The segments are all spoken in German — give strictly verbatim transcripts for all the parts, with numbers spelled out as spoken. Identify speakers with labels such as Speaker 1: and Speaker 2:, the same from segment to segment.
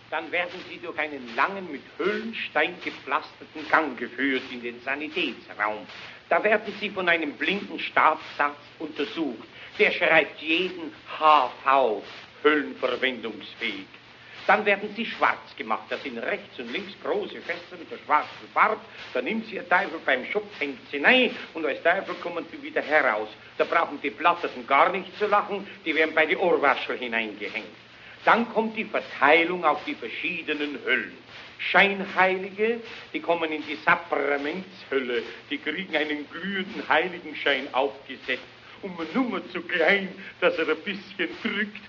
Speaker 1: Dann werden Sie durch einen langen, mit Höhlenstein gepflasterten Gang geführt in den Sanitätsraum. Da werden Sie von einem blinden Stabsarzt untersucht. Der schreibt jeden H V, höhlenverwendungsfähig. Dann werden Sie schwarz gemacht. Da sind rechts und links große Fässer mit der schwarzen Farbe. Da nimmt Sie Ihr Teufel beim Schopf, hängt Sie rein und als Teufel kommen Sie wieder heraus. Da brauchen die Platterten gar nicht zu lachen, die werden bei die Ohrwaschel hineingehängt. Dann kommt die Verteilung auf die verschiedenen Hüllen. Scheinheilige, die kommen in die Sakramentshülle, die kriegen einen glühenden Heiligenschein aufgesetzt, um eine Nummer zu klein, dass er ein bisschen drückt.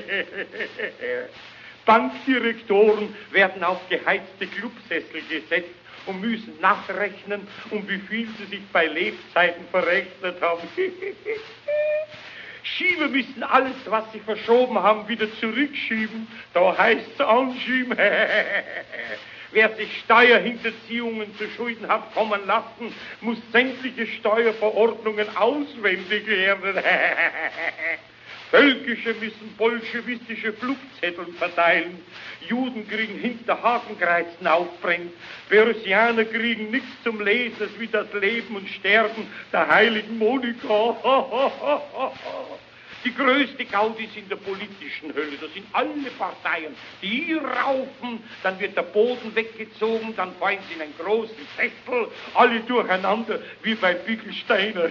Speaker 1: Bankdirektoren werden auf geheizte Clubsessel gesetzt und müssen nachrechnen, um wie viel sie sich bei Lebzeiten verrechnet haben. Schieber müssen alles, was sie verschoben haben, wieder zurückschieben. Da heißt es anschieben. Wer sich Steuerhinterziehungen zu Schulden hat kommen lassen, muss sämtliche Steuerverordnungen auswendig lernen. Völkische müssen bolschewistische Flugzettel verteilen. Juden kriegen Hinterhakenkreuzen aufbrennt. Börsianer kriegen nichts zum Lesen, das wie das Leben und Sterben der heiligen Monika. Die größte Gaudi ist in der politischen Hölle. Da sind alle Parteien, die hier raufen, dann wird der Boden weggezogen, dann fallen sie in einen großen Sessel, alle durcheinander, wie bei Bickelsteiner.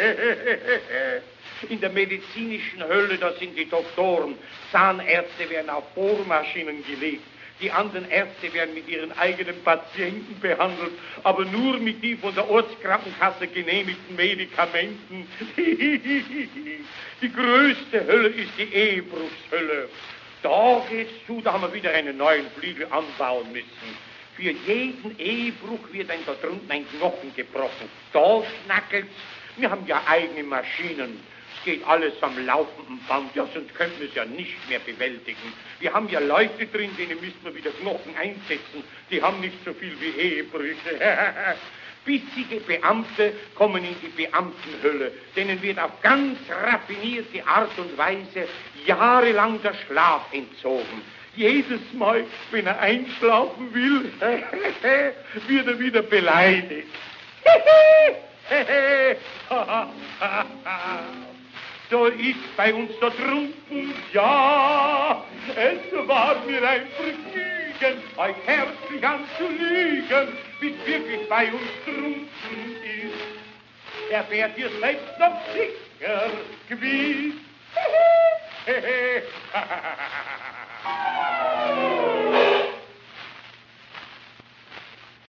Speaker 1: In der medizinischen Hölle, da sind die Doktoren. Zahnärzte werden auf Bohrmaschinen gelegt. Die anderen Ärzte werden mit ihren eigenen Patienten behandelt, aber nur mit die von der Ortskrankenkasse genehmigten Medikamenten. Die größte Hölle ist die Ehebruchshölle. Da geht's zu, da haben wir wieder einen neuen Flügel anbauen müssen. Für jeden Ehebruch wird ein da drunten ein Knochen gebrochen. Da schnackelt's. Wir haben ja eigene Maschinen. Es geht alles am laufenden Band, ja, sonst könnten wir es ja nicht mehr bewältigen. Wir haben ja Leute drin, denen müssen wir wieder Knochen einsetzen. Die haben nicht so viel wie Ehebrüche. Bissige Beamte kommen in die Beamtenhölle. Denen wird auf ganz raffinierte Art und Weise jahrelang der Schlaf entzogen. Jedes Mal, wenn er einschlafen will, wird er wieder beleidigt. So ist bei uns da drunten, ja, es war mir ein Vergnügen, euch herzlich anzulügen, bis wirklich bei uns drunten ist. Erfährt ihr selbst noch sicher gewiss.